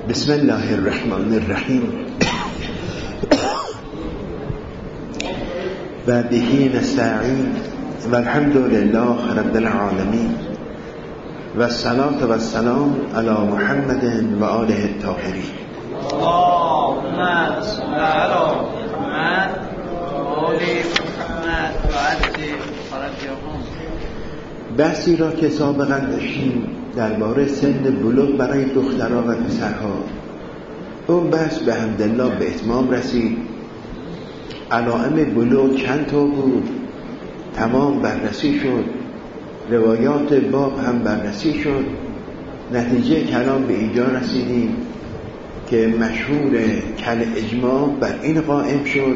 بسم الله الرحمن الرحیم و به نستعین و الحمد لله رب العالمین و الصلاة و السلام علی محمد و آله الطاهرین. اللهم صل علی محمد و آل محمد و عجل فرجهم. بحثی را که سابقا داشتیم درباره سن بلوغ برای دخترها و پسرها، اون بحث به حمدالله به اتمام رسید. علائم بلوغ چند تا بود، تمام بررسی شد، روایات باب هم بررسی شد. نتیجه کلام به اینجا رسیدیم که مشهور کل اجماع بر این قائم شد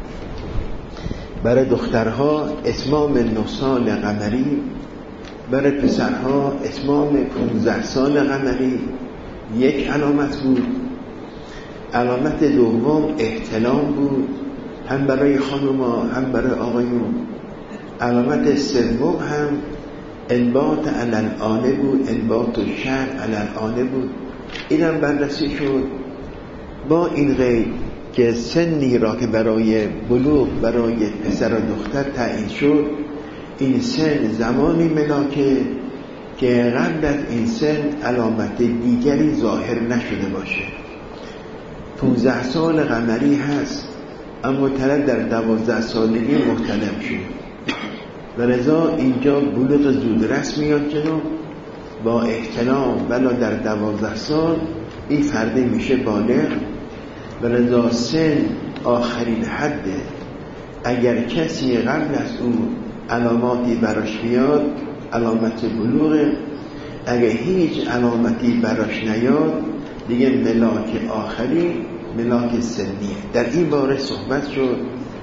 برای دخترها اتمام 9 سال قمری، برای پسرها اتمام 15 سال قمری. یک علامت بود. علامت دوم احتلام بود، هم برای خانوما هم برای آقایون. علامت سوم هم انبات علالآنه بود، انبات شهر علالآنه بود. اینم بررسی شد. با این غیر که سنی را که برای بلوغ برای پسر و دختر تعیین شد، این سن زمانی ملاکه که قبل از این سن علامت دیگری ظاهر نشده باشه. 15 سال قمری هست، اما طرف در 12 سالگی محتلم شد و لذا اینجا بلوغ زودرس میاد جلو. با احتلام ولا در 12 سال این فرد میشه بالغ و لذا سن آخرین حده. اگر کسی قبل از اون علاماتی براش بیاد علامت بلوغه، اگر هیچ علامتی براش نیاد دیگه ملاک آخری ملاک سنیه. در این باره صحبت شد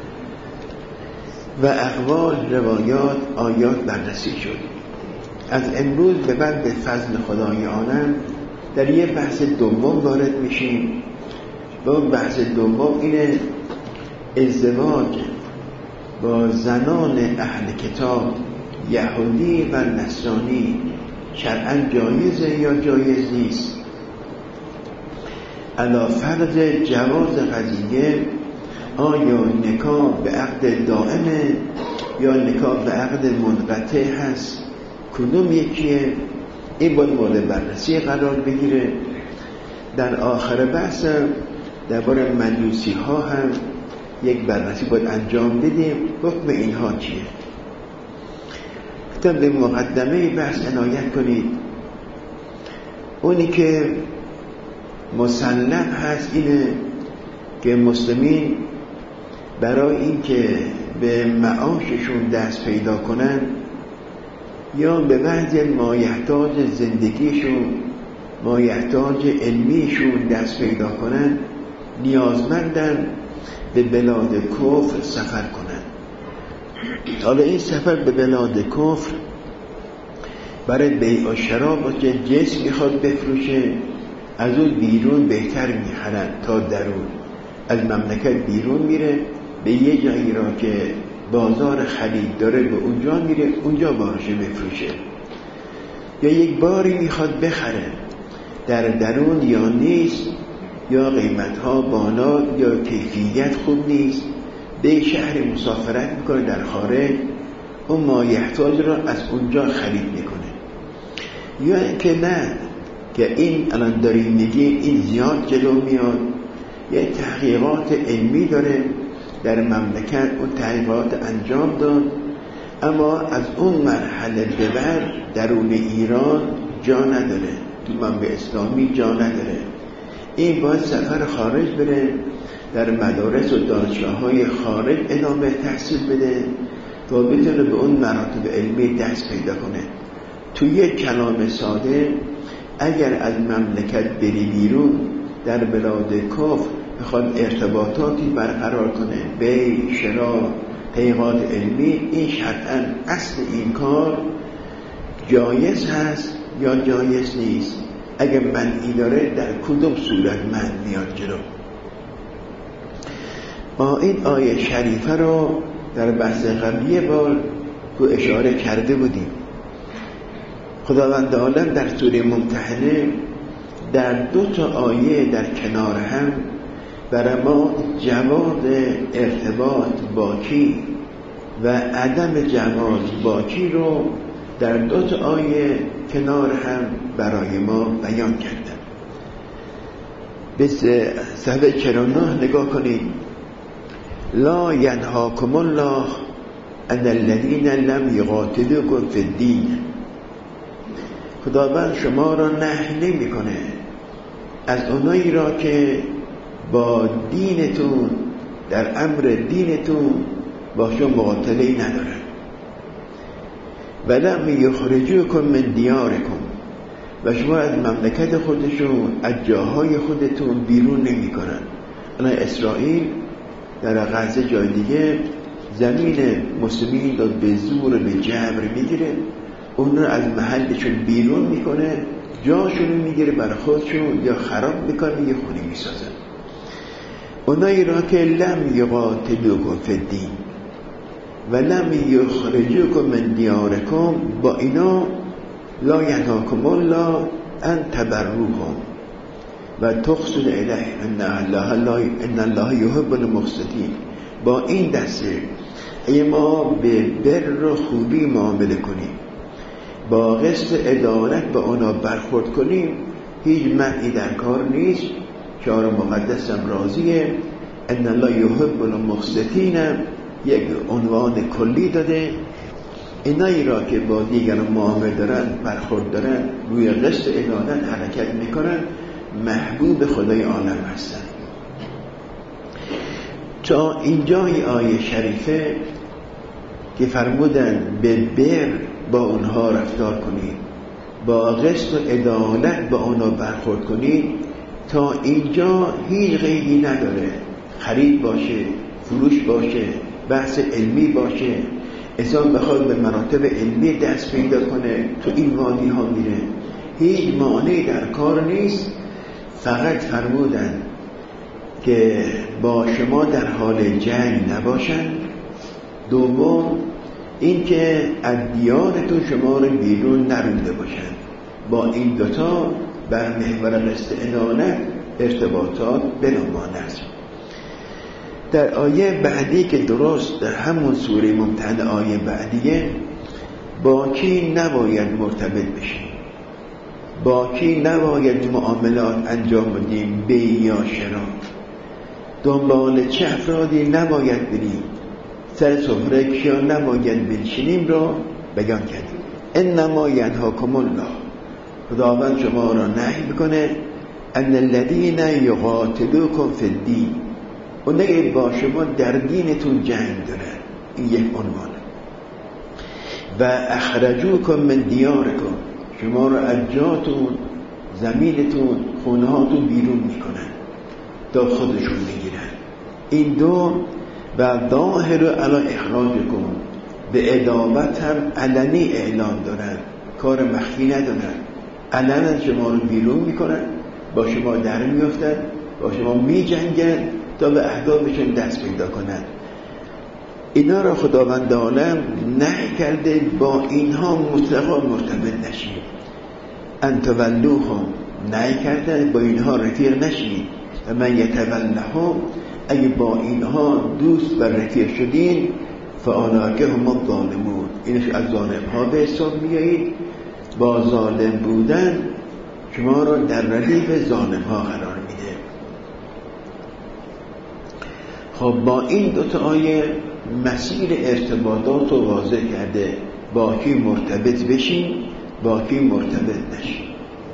و اقوال، روایات، آیات بررسی شد. از امروز به بعد به فضل خدای عالم در یه بحث دوم وارد میشیم. با بحث دوم اینه: ازدواج با زنان اهل کتاب یهودی و نصرانی شرعاً جایزه یا جایز نیست؟ علی فرض جواز قضیه، آیا نکاح به عقد دائمه یا نکاح به عقد منقطع هست؟ کدوم یکیه؟ این باید مورد بررسی قرار بگیره. در آخر بحث درباره مجوسی ها هم یک بررسی باید انجام بدیم. حکم اینها چیه؟ گفتم به مقدمه بحث عنایت کنید. اونی که مسلم هست اینه که مسلمین برای این که به معاششون دست پیدا کنن یا به بعض مایحتاج زندگیشون، مایحتاج علمیشون دست پیدا کنن، نیازمندن به بلاد کفر سفر کنن. حالا این سفر به بلاد کفر برای بیع و شراب که جنس میخواد بفروشه، از اون بیرون بهتر میخرن تا درون. از مملکت بیرون میره به یه جایی را که بازار خرید داره، به اونجا میره، اونجا بارشه بفروشه. یا یک باری میخواد بخره، در درون یا نیست، یا قیمتها بالا، یا کیفیت خوب نیست، به شهر مسافرت میکنه در خارج، اون مایحتاج را از اونجا خرید میکنه. یا اینکه نه، که این الان داریم میگیم این زیاد جلو میاد، یه تحقیقات علمی داره در مملکت، اون تحقیقات انجام داد، اما از اون مرحله به بعد درون ایران جا نداره، تو منبع اسلامی جا نداره. این باید سفر خارج بره، در مدارس و دانشگاه‌های خارج ادامه تحصیل بده تا بتونه به اون مراتب علمی دست پیدا کنه. تو یک کلام ساده، اگر از مملکت بری بیرون در بلاد کفر بخواد ارتباطاتی برقرار کنه، بیع، شرا، تحقیقات علمی، این شرعاً اصل این کار جایز هست یا جایز نیست؟ اگر منعی داره در کدوم صورت منع میاد جلو؟ ما این آیه شریفه رو در بحث قبلی بار تو اشاره کرده بودیم. خداوند عالم در سوره ممتحنه در 2 آیه در کنار هم برای ما جواز ارتباط با کی و عدم جواز با کی رو در 2 آیه کنار هم برای ما بیان کردن. به صحبه 49 نگاه کنید. لا ینهاکم الله ان الذین لم یقاتلوکم فی الدین. خداوند شما را نهی نمی‌کنه از اونایی را که با دینتون در امر دینتون با شما مقاتله ندارن. ولم یخرجوکم من دیارکم، و شما از مملکت خودشون از جاهای خودتون بیرون نمی کنن. الان اسرائیل در غزه جای دیگه زمین مسلمین رو به زور به جبر میگیره، اون رو از محلشون بیرون میکنه، جاشون میگیره برای خودشون یا خراب میکنه یا خونه میسازن. اونایی را که لم یقاتلوکم فی الدین و لم یخرجوکم من دیارکم، با اینا لا ینهاکم الله ان تبروهم و تقسطوا الیه ان الله یحب المقسطین. با این دسته اگه ما به بر و خوبی معامله کنیم، با قسط عدالت به اونا برخورد کنیم، هیچ معنی در کار نیست. شعار مقدسم راضیه، ان الله یحب المقسطین یک عنوان کلی داده. اینایی را که با دیگران معامله دارن، برخورد دارن، روی قسط عدالت حرکت میکنن، محبوب خدای عالم هستن. تا اینجای آیه شریفه که فرمودن به بر با اونها رفتار کنید، با قسط و عدالت با اونها برخورد کنید، تا اینجا هیچ قیدی نداره. خرید باشه، فروش باشه، بحث علمی باشه، انسان بخواد به مراتب علمی دست پیدا کنه، تو این وادی ها میره، هیچ مانعی در کار نیست. فقط فرمودن که با شما در حال جنگ نباشن. دوم این که از دیارتون شما رو بیرون نرونده باشن. با این 2 بر محور قسط عدالت ارتباطات بنامان است. در آیه بعدی که درست در همون سوره ممتحنه آیه بعدیه، با کی نباید مرتبط بشیم، با کی نباید معاملات انجام بدیم، بی یا شرا، دنبال چه افرادی نباید بریم، سر سفره کیا نباید بنشینیم را بیان کردیم. انما ینهاکم الله، خداوند شما را نهی میکنه ان الذین یقاتلوکم فی الدین، اونایی با شما در دینتون جنگ دارن. این یک عنوانه. و اخرجوکم من دیارکم، شما را از جاتون، زمینتون، خونه هاتون بیرون میکنن تا خودشون بگیرن. این 2 و ظاهر علی اخراجکم، به ادامت هم علنی اعلام دارن، کار مخفی ندارن، علنا شما رو بیرون میکنن، با شما در میافتن، با شما میجنگن تا به اهدافشون دست پیدا کنن. اینا را خداوند عالم نهی کرده با اینها مطلقا مرتبط نشید. ان تولوهم، نهی کرده با اینها رفیق نشید. و من یتولهم، اگه با اینها دوست و رفیق شدین، فاولئک هم الظالمون، اینش از ظالم ها به حساب میایید. با ظالم بودن شما را در ردیف ظالم ها قرار میده. خب با این 2 آیه مسیر ارتباطات رو واضح کرده، با کی مرتبط بشین، با کی مرتبط نشین.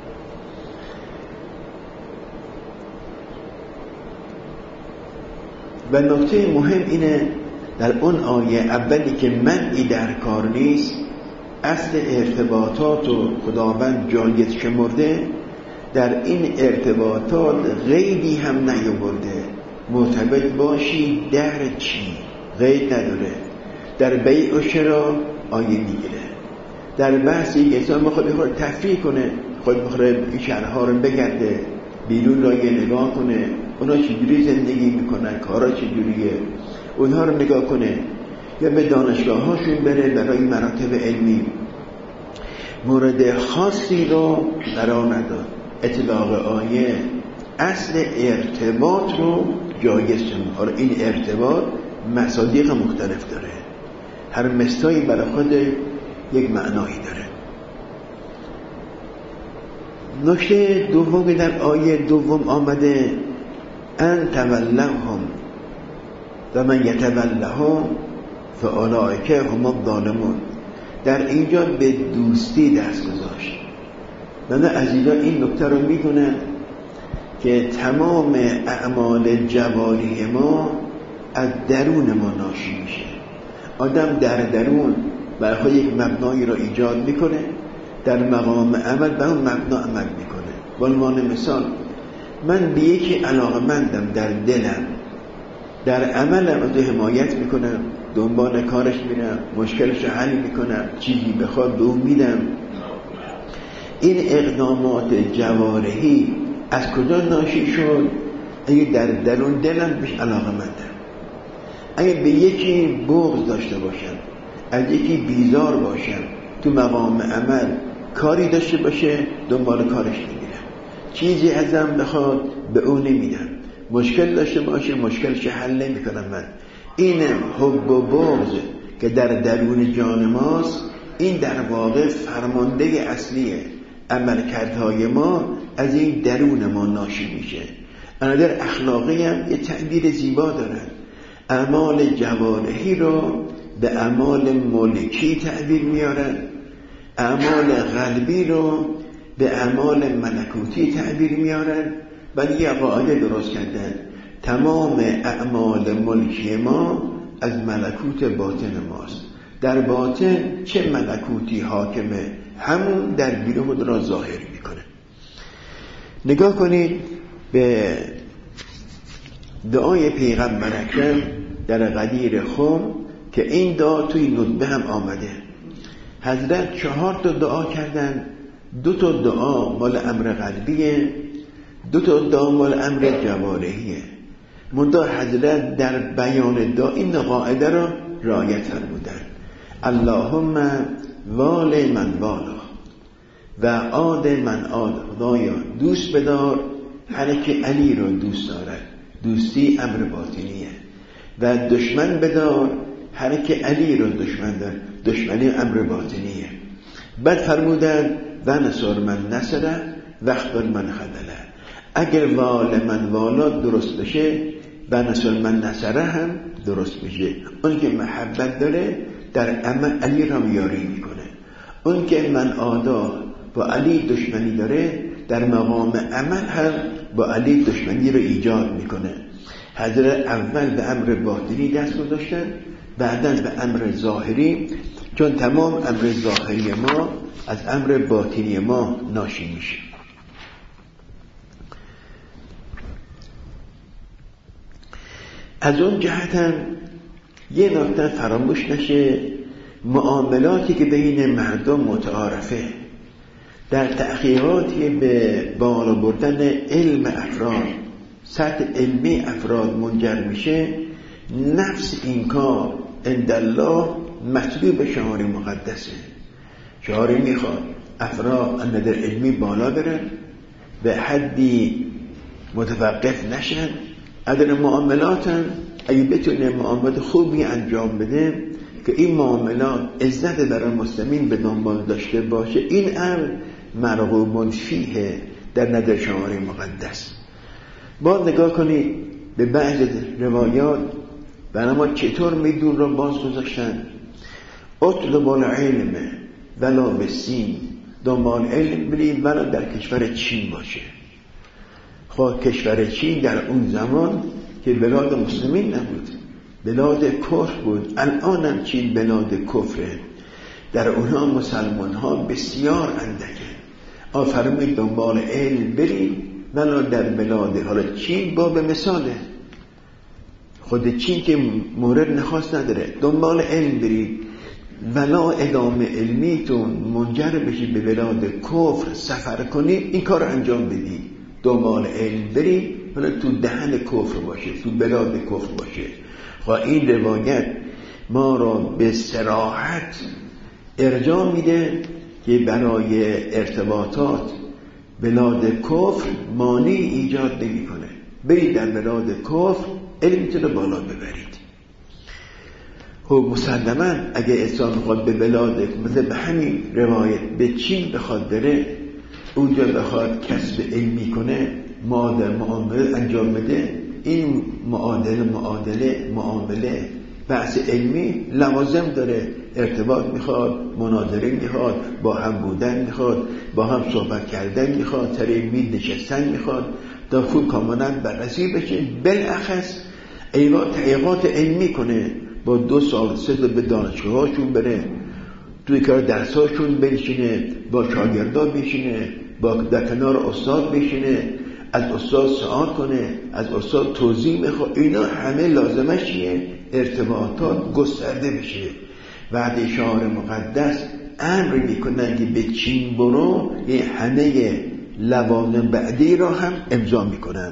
و نکته مهم اینه در اون آیه اولی که منعی در کار نیست، اصل ارتباطات رو خداوند جایز شمرده، در این ارتباطات غیبی هم نیاورده. مرتبط باشی در چی؟ غیب نداره. در بیع و شرا آیه میگیره. در بحثی که انسان بخواد تفریح کنه، خود بخواد این شهرها رو بگرده، بیرون را یه نگاه کنه، اونا چجوری زندگی میکنن، کارا چجوریه، اونها رو نگاه کنه، یا به دانشگاه هاشون بره برای مراتب علمی. مورد خاصی رو قرار نداد. اطلاق آیه اصل ارتباط رو جایز شد. حالا این ارتباط مصادیق مختلف داره، هر مصداقی برای خود یک معنایی داره. نکته دومی در آیه دوم آمده ان تولهم و من یتولهم فاولئک هم الظالمون. در اینجا به دوستی دست گذاشت. من عزیزان این نکته رو میدونن که تمام اعمال جواری ما از درون ما ناشی میشه. آدم در درون برای خود یک مبنایی را ایجاد میکنه، در مقام عمل به اون مبنا عمل میکنه. به عنوان مثال من به یکی علاقمندم، در دلم، در عملم از حمایت میکنم، دنبال کارش میرم، مشکلش حل میکنم، چیزی بخواد به اون میدم. این اقدامات جوارحی از کجا ناشی شد؟ اگه در درون دلم بهش علاقمندم، اگه به یکی بغض داشته باشم، از یکی بیزار باشم، تو مقام عمل کاری داشته باشه دنبال کارش نمیرم، چیزی ازم بخواد به اون نمیدم، مشکل داشته باشه مشکلش حل نمیکنم. من این حب و بغض که در درون جان ماست، این در واقع فرمانده اصلیه. عملکردهای ما از این درون ما ناشی میشه. در اخلاقی هم یه تعبیر زیبا دارن، اعمال جوارحی رو به اعمال ملکی تعبیر میارن، اعمال قلبی رو به اعمال ملکوتی تعبیر میارن. ولی یه قاعده درست کردن، تمام اعمال ملکی ما از ملکوت باطن ماست. در باطن چه ملکوتی حاکمه، همون در بیرون خود را ظاهر میکنه. نگاه کنید به دعای پیغمبر اکرم در غدیر خم که این دعا توی ندبه هم آمده. حضرت 4 دعا کردن، 2 دعا مال امر قلبیه، 2 دعا مال امر جوارحیه. منتها حضرت در بیان دعا این قاعده را رعایت فرمودن، اللهم وال من والا و عاد من عاد. خدایا دوست بدار هر که علی را دوست دارد، دوستی امر باطنیه، و دشمن بدار هر که علی را دشمن دارد، دشمنی امر باطنیه. بعد فرمودن و نصر من نصره و اخبر من خذله. اگر وال من والا درست بشه و نصر من نصره هم درست بشه. اون که محبت داره در عمل علی را یاری میکنه، اون که من آدا با علی دشمنی داره در مقام عمل هم با علی دشمنی را ایجاد میکنه. حضرت اول به امر باطنی دست گذاشتن، بعداً به امر ظاهری، چون تمام امر ظاهری ما از امر باطنی ما ناشی میشه. از اون جهت هم یه نکته فراموش نشه، معاملاتی که بین مردم متعارفه در تحقیقاتی به بالا بردن علم افراد، سطح علمی افراد منجر میشه، نفس این کار عندالله مطلوب شعار مقدسه. شعار میخواد افراد اندر علمی بالا برن، به حدی متوقف نشن. اگر معاملات هم اگه بتونه معاملات خوبی انجام بده که این معاملات عزت برای مسلمین به دنبال داشته باشه، این امر مرغوب فیه در نظر شعار مقدس. باز نگاه کنید به بعض روایات برای ما چطور میدون را باز گذاشتن. اطلب العلم ولا بسین، دنبال علم برید ولا در کشور چین باشه. خب کشور چین در اون زمان که بلاد مسلمین نبود، بلاد کفر بود. الان هم چین بلاد کفره، در اونها مسلمان ها بسیار اندکه. فرمود دنبال علم برید ولا در بلاد، حالا چین باب مثاله، خود چین که مورد نخواست نداره، دنبال علم برید ولا ادامه علمیتون منجر بشید به بلاد کفر سفر کنید، این کار انجام بدید. دنبال علم برید ولی تو دهن کفر باشه، تو بلاد کفر باشه. خب این روایت ما را به صراحت ارجاع میده که برای ارتباطات بلاد کفر مانعی ایجاد نمی کنه. برید در بلاد کفر علمتون رو بالا ببرید. خب مسلماً اگه انسان بخواد به بلاد مثل به همین روایت به چین بخواد بره، اونجا بخواد کسب علمی کنه، معامله انجام بده، این معامله بحث علمی لوازم داره. ارتباط میخواد، مناظره میخواد، با هم بودن میخواد، با هم صحبت کردن میخواد، سر میز نشستن میخواد تا خوب کاملا بررسی بشه. بالاخص تحقیقات علمی کنه، با 2 سال 3 سال به دانشگاهاشون بره، توی کار درساشون بنشینه، با شاگردا بشینه، در کنار استاد بشینه، از استاد سوال کنه، از استاد توضیح میخواد. اینا همه لازمش چیه؟ ارتباطات گسترده بشه. بعد شعار مقدس امر میکنن که به چین برو، یه همه لوازم بعدی را هم امضا میکنن.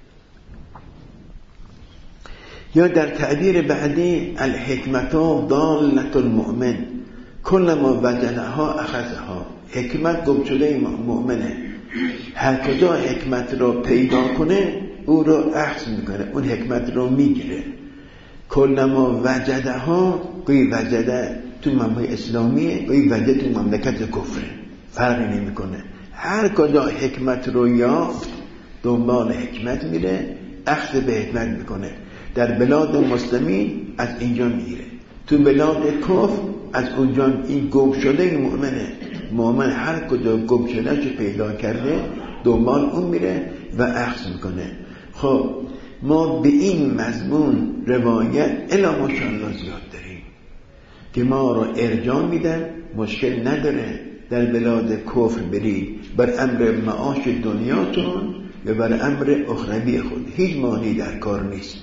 یا در تعبیر بعدی الحکمتا ضالة المؤمن کلما وجدها اخذها. حکمت گم شده مؤمنه، هر کجا حکمت را پیدا کنه او را اخذ میکنه، اون حکمت را میگیره. کلما وجدها، گوی وجده تو مملکت اسلامیه، گوی وجده تو مملکت کفره، فرقی نمیکنه. هر کجا حکمت رو یافت دنبال حکمت میره، اخذ به حکمت میکنه. در بلاد مسلمین از اینجا میگیره، تو بلاد کفر از اونجا. این گم شده مؤمنه. مؤمن هر کجا گم شده چه پیدا کرده دنبال اون میره و اخذ میکنه. خب ما به این مضمون روایت الی ماشاءالله زیاد داریم که ما رو ارجاع میدن. مشکل نداره در بلاد کفر برید، بر امر معاش دنیاتون یا بر امر اخروی خود، هیچ مانعی در کار نیست.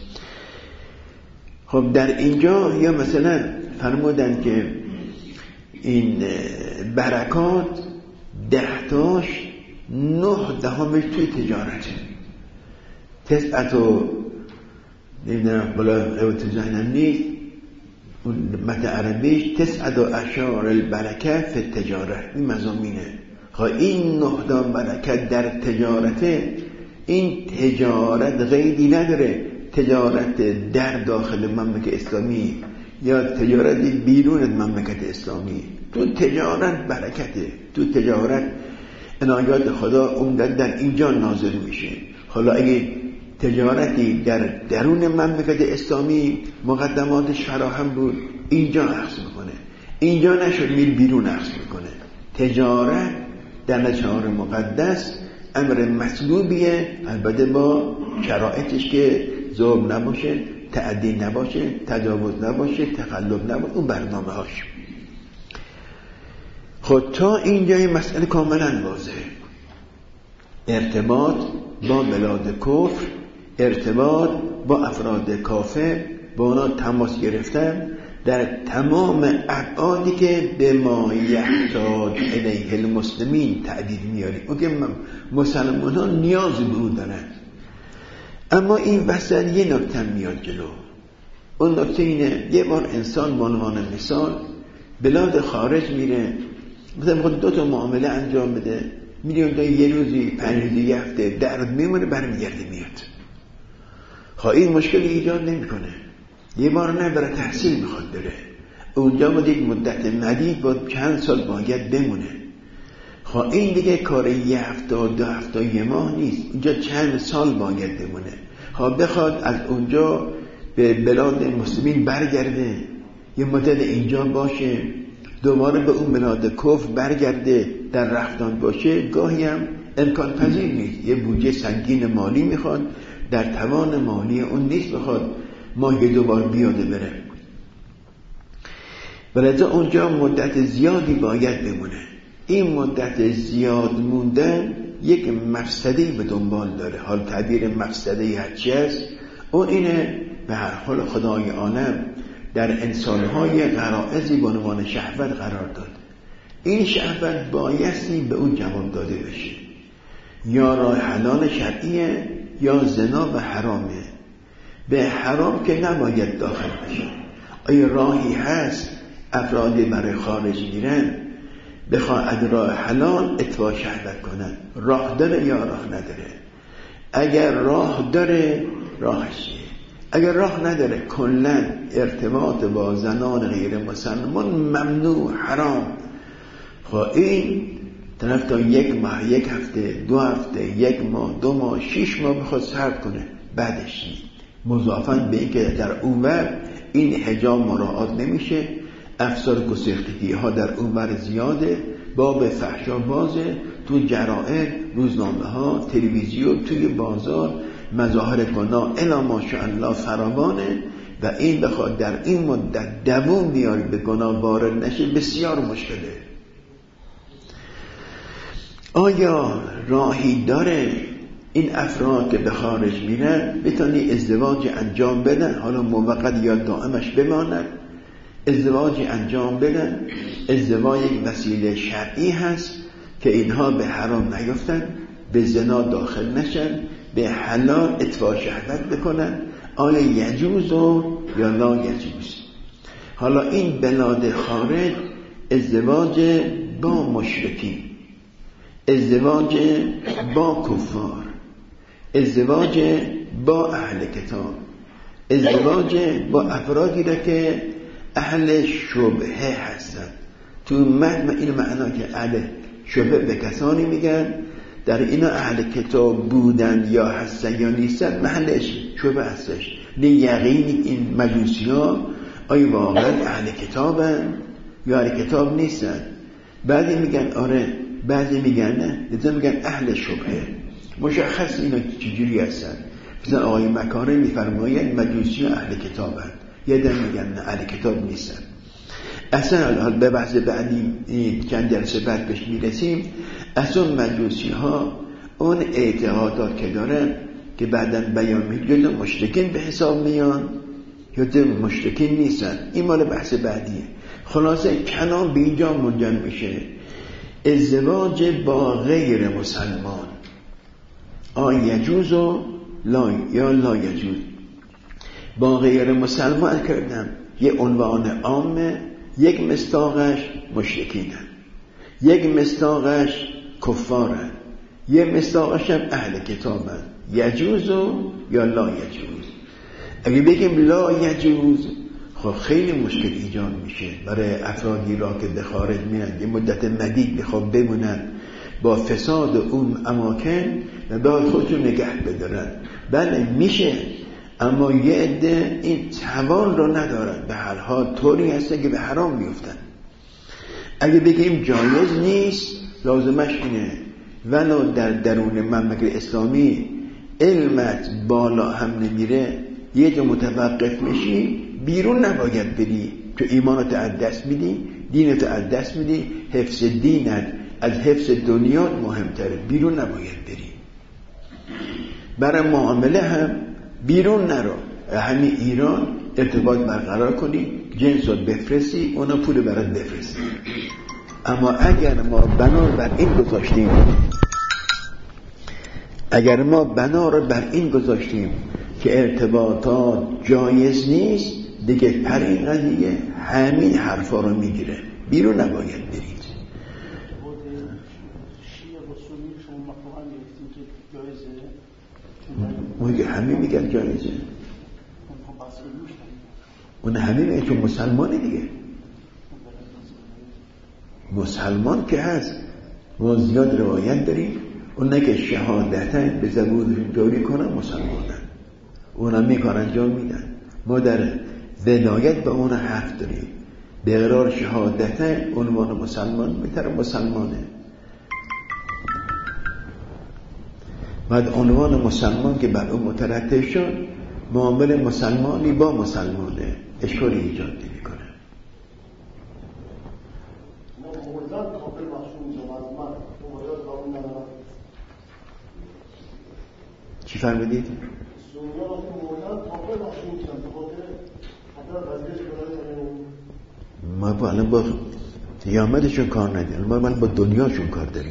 خب در اینجا یا مثلا فرمودن که این برکات 10 تاش 9 دهمش توی تجارته. 9 نمیدونم بالا تو ذهنم نیست اون متن عربیش 9 اشعار البرکه فی التجارت، این مضامینه. این 9 تا برکت در تجارته. این تجارت غیبی نداره، تجارت در داخل مملکت اسلامی یا تجارت بیرون از مملکت اسلامی. تو تجارت برکته، تو تجارت عنایات خدا عمدت در اینجا نازل میشه. حالا اگه تجارتی در درون مملکت اسلامی مقدماتش فراهم بود، اینجا اخذ میکنه، اینجا نشد میل بیرون اخذ میکنه. تجارت در شعار مقدس امر مطلوبیه، البته با شرایطش که ظلم نباشه، تعدی نباشه، تجاوز نباشه، تخلف نباشه، اون برنامه هاش. خود تا اینجای مسئله کاملا واضحه. ارتباط با بلاد کفر، ارتباط با افراد کافر، با اونا تماس گرفتن در تمام ابعادی که به ما یحتاج الیه المسلمین تعبیر میاریم. اون که مسلمان ها نیاز به اون دارن. اما این وسط یه نکته میاد جلو. اون نکته اینه، یه بار انسان به عنوان مثال بلاد خارج میره، مثلا میخواد 2 تا معامله انجام بده، میره اونجا یه روزی 5 روزی یه هفته در میمونه، برمیگرده میاد. این مشکل ایجاد نمیکنه. یه بار نه برای تحصیل میخواد بره اونجا، ما یک مدت مدید با چند سال باید بمونه. این دیگه کار یه هفته 2 هفته 1 ماه نیست، اینجا چند سال باید بمونه. بخواد از اونجا به بلاد مسلمین برگرده، یه مدت اینجا باشه، دوباره به اون بلاد کفر برگرده، در رفتن باشه، گاهی هم امکان پذیر نیست. یه بودجه سنگین مالی میخواد، در توان مالی اون نیست بخواد ماهی 2 بار بیاده بره. ولذا اونجا مدت زیادی باید بمونه. این مدت زیاد موندن یک مفسدی به دنبال داره. حال تعبیر مفسدی هرچی است، اون اینه به هر حال خدای عالم در انسانهای غرائزی به عنوان شهوت قرار داد. این شهوت بایستی به اون جواب داده بشه. یا راه حلال شرعیه یا زنا و حرامه. به حرام که نباید داخل بشه. آیا راهی هست افرادی برای خارج میرن بخواه از راه حلال اتباع شهوت کنن. راه داره یا راه نداره؟ اگر راه داره راهش چیه؟ اگر راه نداره کلا ارتباط با زنان غیر مسلمان ممنوع، حرام. خب این طرف تا 1 ماه، 1 هفته، 2 هفته، 1 ماه، 2 ماه، 6 ماه بخواد صبر کنه، بعدش مضافاً به این که در اونور این حجاب مراعات نمیشه، افسار گسختگی ها در اونور زیاده، باب فحشا بازه، تو جرائد، روزنامه ها، تلویزیون، توی بازار مظاهر گناه الا ماشاءالله فراوانه و این بخواد در این مدت دووم بیاری به گناه وارد نشه بسیار مشکله. آیا راهی داره این افراد که به خارج میرن بتونی ازدواج انجام بدن، حالا موقت یا دائمش بماند، ازدواج انجام بدن؟ ازدواج یک وسیله شرعی هست که اینها به حرام نیفتن، به زنا داخل نشن، به حلال اتباع شهوت بکنن. آیا یجوز یا لا یجوز؟ حالا این بلاد خارج ازدواج با مشرکین، ازدواج با کفار، ازدواج با اهل کتاب، ازدواج با افرادی را که اهل شبهه هستند. تو متن این معنا که اهل شبهه به کسانی میگن در اینا اهل کتاب بودن یا هستن یا نیستن، محلش شبهه هستش. یقین این مجوسی ها آیا واقعا اهل کتابن یا اهل کتاب نیستن؟ بعضی میگن آره، بعضی میگن نه، لذا میگن اهل شبهه. مشخص اینا چجوری هستن؟ مثلا آقای مکاره میفرماید مجوسی ها اهل کتابن، یه در میگن نه اهل کتاب نیستن. اصلا به بحث بعدی چند جلسه بعد بهش میرسیم. اصلا مجوسی ها اون اعتقادات که دارن که بعداً بیان میگه یا مشرکین به حساب میان یا مشرکین نیستن، این مال بحث بعدیه. خلاصه کلام به اینجا منجر میشه ازدواج با غیر مسلمان آیا یجوز لا یا لا یجوز؟ با غیر مسلمان کردن یه عنوان عامه، یک مصداقش مشرکینن، یک مصداقش کفارن، یک مصداقش هم اهل کتابن. یجوز یا لا یجوز؟ اگه بگیم لا یجوز خب خیلی مشکل ایجاد میشه برای افرادی را که به خارج میرن، یه مدت مدید بخواب بمونن با فساد اون اماکن و باید خودشون نگه بدارن. بله میشه، اما یه عده این توان رو ندارن، به هر حال طوری هستن که به حرام میفتن. اگه بگیم جایز نیست، لازمش اینه ولو در درون مملکت اسلامی علمت بالا هم نمیره، یه جا متوقف میشی، بیرون نباید بری، تو ایمانت از دست میدی، دینت از دست میدی، حفظ دینت از حفظ دنیات مهمتره، بیرون نباید بری. برای معامله هم بیرون نرو، همین ایران ارتباط برقرار کنی، جنس رو بفرستی، اونا پول برات بفرستی. اما اگر ما بنا بر این گذاشتیم که ارتباطات جایز نیست، دیگه پر این قضیه همین حرفا رو میگیره، بیرون نباید برید. اون همین میگن جایزه، اون همین میگن چون مسلمانه دیگه. مسلمان که هست، ما زیاد روایت داریم اونه که شهادتن به زبونشون جاری کنن مسلمانن، اونا میکارن انجام میدن. ما در ولایت به اون حرف داریم، به اقرار شهادتن عنوان مسلمان میتره مسلمانه. بعد عنوان مسلمان که بر اون مترتب شد، معامله مسلمانی با مسلمانه، اشکالی ایجاد نمیکنه. چی فرمودید؟ ما الان با قیامتشون کار نداریم، ما با دنیاشون کار داریم.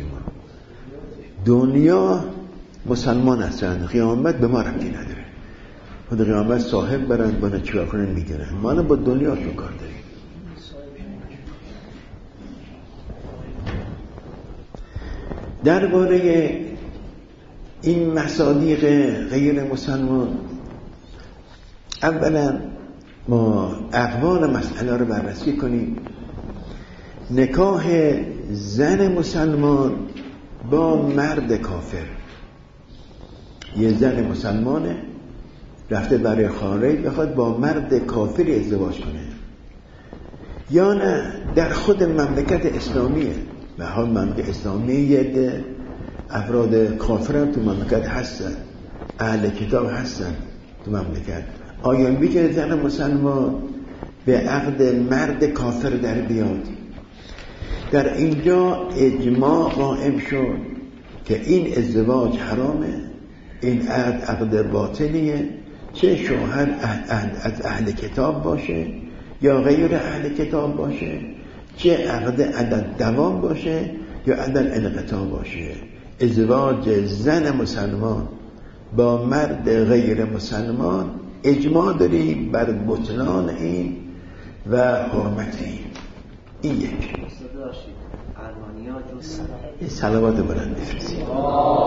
دنیا مسلمان هستن، قیامت به ما ربطی نداره. خود قیامت صاحب برن بانا چیکار کنن میگیرن، ما الان با دنیاشون کار داریم. درباره این مصادیق غیر مسلمان، اولا ما اقوال مسئله رو بررسی کنیم. نکاح زن مسلمان با مرد کافر، یه زن مسلمانه رفته برای خارج بخواد با مرد کافری ازدواج کنه، یا نه در خود مملکت اسلامیه، به حال مملکت اسلامی یه ده افراد کافر هم تو مملکت هستن، اهل کتاب هستن تو مملکت، آیا میگه زن مسلمان به عقد مرد کافر در بیاد؟ در اینجا اجماع قائم شد که این ازدواج حرامه، این عقد باطلیه، چه شوهر از اهل کتاب باشه یا غیر اهل کتاب باشه، چه عقد عدد دوام باشه یا عدد انقطاع باشه. ازدواج زن مسلمان با مرد غیر مسلمان اجماع داریم بر بطلان این و حرمت این یک. صلوات بلند بفرستید.